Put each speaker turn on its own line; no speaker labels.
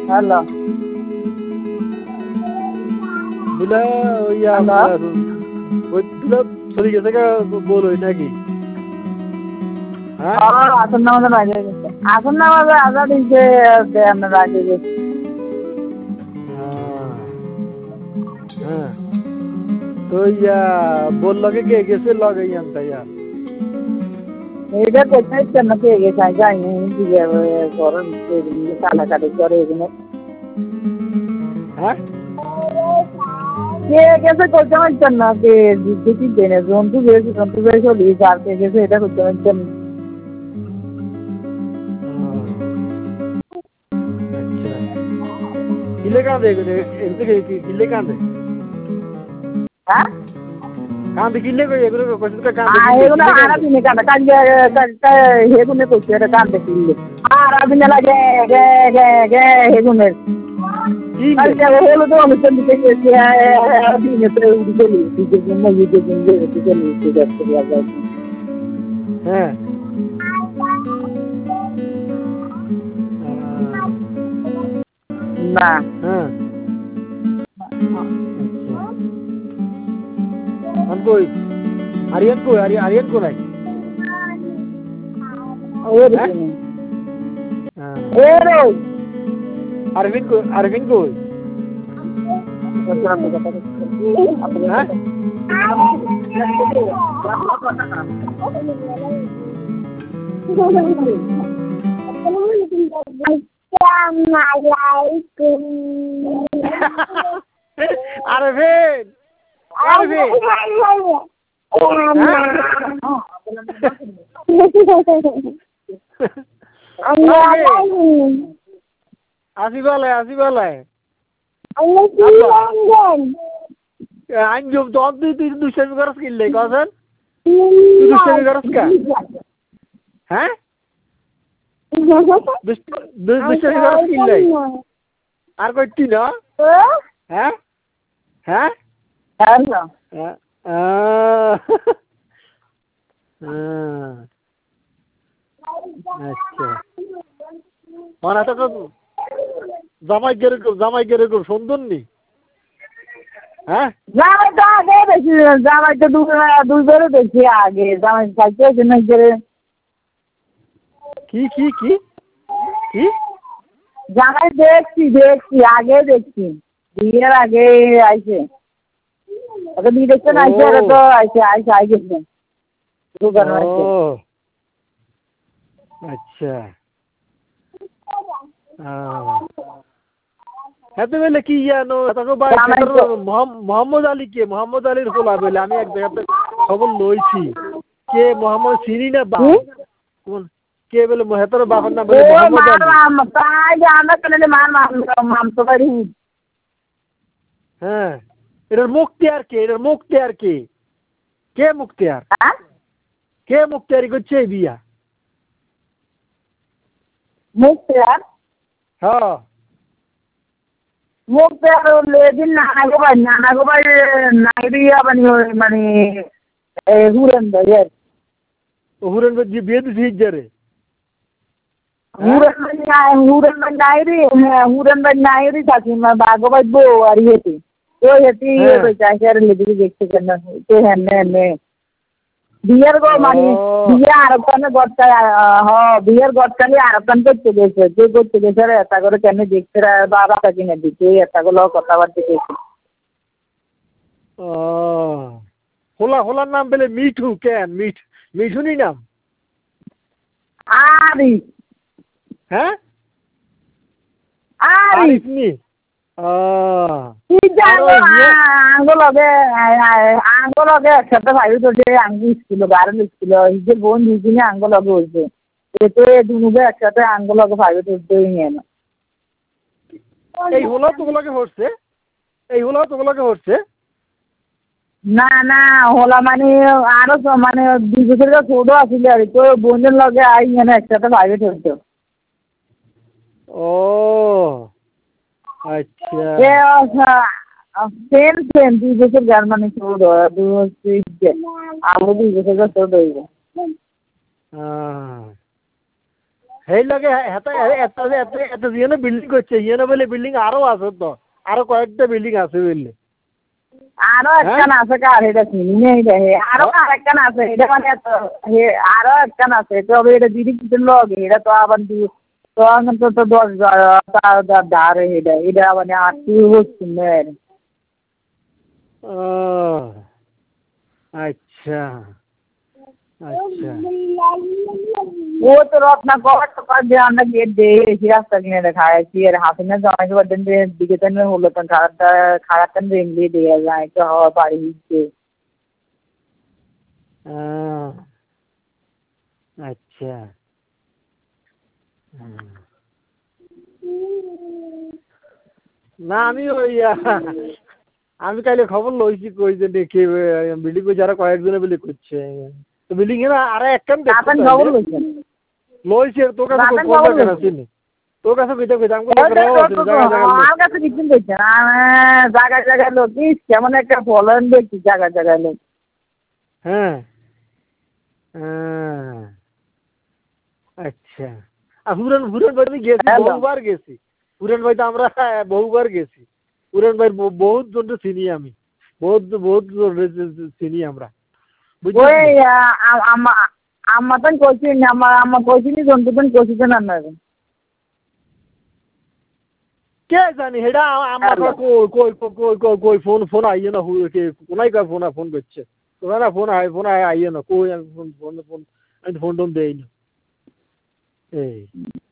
hello
দুলা ওই দুলা চলে গেছে বল ওই নাকি হ্যাঁ
আসন নামাজে বাজে গেছে আসন নামাজে আজাদ দিচ্ছে আমরা বাজে গেছে
হ্যাঁ তো বল লগে কে গেছে লগে তাই
এটা কোথায় কেন কে গেছে যাইনি দিকে গরম কাটাকাটি করে এগুলো
হ্যাঁ
কে গেছে করতে পারছেন না কে দেখি দেনে জন্তু বেশ চলি আর কে গেছে এটা করতে পারছেন
কিলে কাঁদে কিলে কাঁদে
হ্যাঁ
কাঁদে কিলে এগুলো
এগুলো আরাবিনে কাঁদে কাঁদে হেগুনে করছে এটা কাঁদে কিনলে আরাবিনে লাগে গে গে গে হেগুনের হলো তো অনুষ্ঠান দিতে গেছি দিনে তো উঠে চলি দিতে জন্য দিতে জন্য চলি
হ্যাঁ
না
হ্যাঁ কই আরিয়ান কই আরিয়ান কো নাই আরবিন কই আসিবালাই আঞ্জুম তো তুই দুষ্টামি করস কিনলে কজন তুই দুষ্টামি করস কা হ্যাঁ দুষ্টামি করস কিনলে আর কইতি না হ্যাঁ হ্যাঁ আচ্ছা মানে তো জামাই গেরে সুন্দর নি হ্যাঁ
জামাই তো আগে দেখি জামাই তো দুই বেরো দেখি আগে জামাই খাইতে না গেরে
কি কি কি কি
জামাই দেখছি আগে দেখছি বিয়ের আগে আইছে ওকে বিয়ে দেখতে না আইছে ওরা তো আইছে গেছে
আচ্ছা হ্যাঁ তো বলে কি জানো মোহাম্মদ আলী কে মোহাম্মদ আলীর হোলা বলে আমি এক জায়গাতে খবর লইছি কে মোহাম্মদ চিনি না বা কে বলে হেতর বাবার নাম বলে
মোহাম্মদ আলী
হ্যাঁ এটার মুক্তিয়ার কে কে মুক্তিয়ারি করছে বিয়া
মুক্তিয়ার
হ্যাঁ
মুক্তিয়ার লেদিন নানা গোবাই নাইরিয়া মানে হুরেন ভাই
বিয়ে দিছি হিজারে
হুরেন ভাই নাইরি থাকি বাগোবাই বউ আর ইয়েতে তো হেতি চাষের লেদিকে দেখতে কেন তো হেনে বিয়ের গো মানে বিয়ে আরবখানে বিয়ের গটকালি আরবখান করতে গেছে যে করতে গেছে রে এটা করে কেন দেখতে বাবা কিনে দিচ্ছে এটা গুলো কথাবার্তা গেছে
হোলার নাম বলে মিঠু কেন মিঠুনি নাম
আরিফ
হ্যাঁ
আরিফ
নি
আঙ্গলগে একসাথে ভাই তো যে আঙ্গি স্কুল গার্ল স্কুল যে বোন দুদিনে আঙ্গলগে হয়েছে এতে দুনুবে একসাথে আঙ্গলগে ভাই তো নিয়ে না
এই হলো তোমাকে হচ্ছে
না হলা মানে আরো মানে 2 বছরের ছোট আছিল আর তো বোনের লগে আই মানে একসাথে ভাই হইতো
ও আচ্ছা
সেম 2 বছর জার্মানি ছোট 2 বছর আরো 2 বছর ছোট হইবে
সেই লাগে এত ইয়েনে বিল্ডিং করছে ইয়েনে বলে বিল্ডিং আরো আছে তো আরো কয়েকটা বিল্ডিং আছে বললে
আরো একখান আছে কার এটা চিনি নেই রে আরো আরেকখান আছে এটা মানে আরো একখান আছে তবে এটা দিদি কিছু লগে এটা তো আবার তো অন্তত তো 10 ধারে এটা মানে আর কি হচ্ছে না
আচ্ছা আচ্ছা
ও তো রত্না কর তো কর যে আমরা গেট দিয়ে এসে রাস্তা কিনে দেখাচ্ছি আর হাসিনা জমাইতে পারতেন যে দিকে তেন হলো তখন খারাপ রেঙ্গলি দিয়ে যায় তো হওয়া পারি দিচ্ছে
আচ্ছা না আমি ওই আমি কাইলে খবর লইছি কই যে দেখি বিল্ডিং কই যারা কয়েকজনে বলে করছে তো বিল্ডিং এর আরে একদম
আপনি খবর লইছেন
লইছে তোর কাছে কোন জায়গা আছে নি তোর কাছে কইতে কইতে আমাকে
আমার কাছে কিছু কইছে না জায়গা লোক কেমন একটা ফলন দেখছি জায়গা লোক
হ্যাঁ আচ্ছা আর হুরেন ভাই গেছি বহুবার গেছি হুরেন ভাই তো আমরা বহুবার গেছি হুরেন ভাই বহুত জন চিনি আমি বহুত চিনি আমরা
ওই আমার তো কইছি আমার কইছি নি জন্তুজন কইছি না না
কে জানি হেডা আমার কই ফোন আইয়ে না কোনাই কা ফোন করছে তোরা ফোন আইয়ে না কই ফোন টোন দেই না এই